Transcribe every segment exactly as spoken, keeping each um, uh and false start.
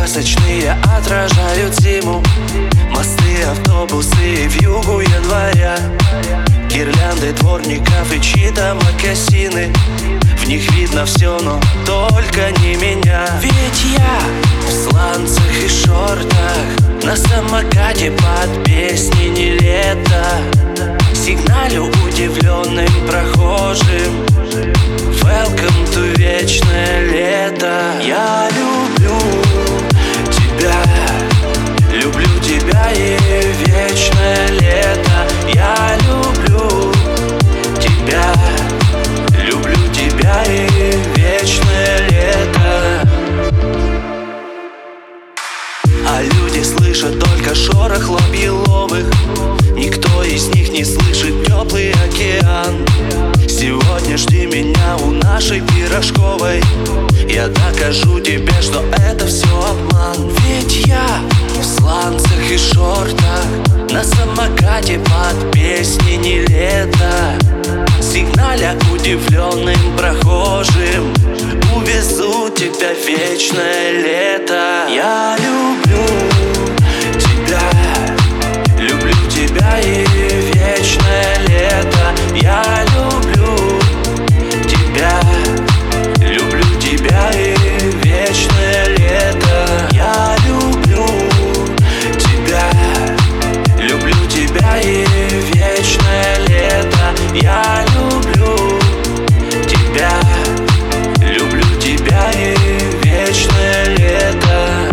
красочные отражают зиму. Мосты, автобусы в югу января, гирлянды дворников и чьи-то мокасины. В них видно все, но только не меня. Ведь я в сланцах и шортах, на самокате под песни не лето. Сигналю удивленным прохожим: welcome to вечное лето. Я люблю тебя, люблю тебя и вечное лето. Я люблю тебя, люблю тебя и вечное лето. А люди слышат только шорох лап еловых. Никто из них не слышит теплый океан. Сегодня жди меня у нашей пирожковой. Я докажу тебе, что это все обман. Ведь я в сланцах и шортах, на самокате под песни не лето. Сигналя удивленным прохожим: увезу тебя в вечное лето. Я люблю тебя, люблю тебя и вечное лето. Я люблю тебя, люблю тебя и вечное лето. Я люблю тебя, люблю тебя и вечное лето. Я люблю тебя, люблю тебя и вечное лето.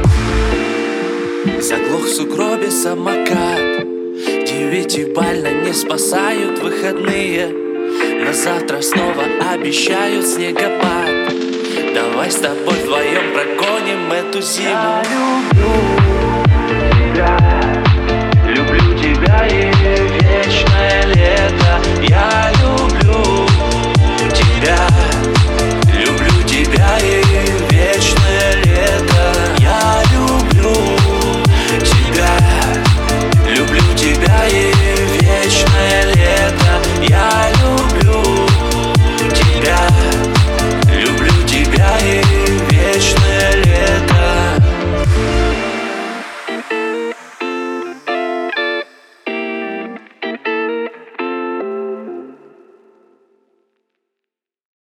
Заглох в сугробе самокат, девятибально не спасают выходные. На завтра снова обещают снегопад. Давай с тобой вдвоем прогоним эту зиму. Я люблю тебя.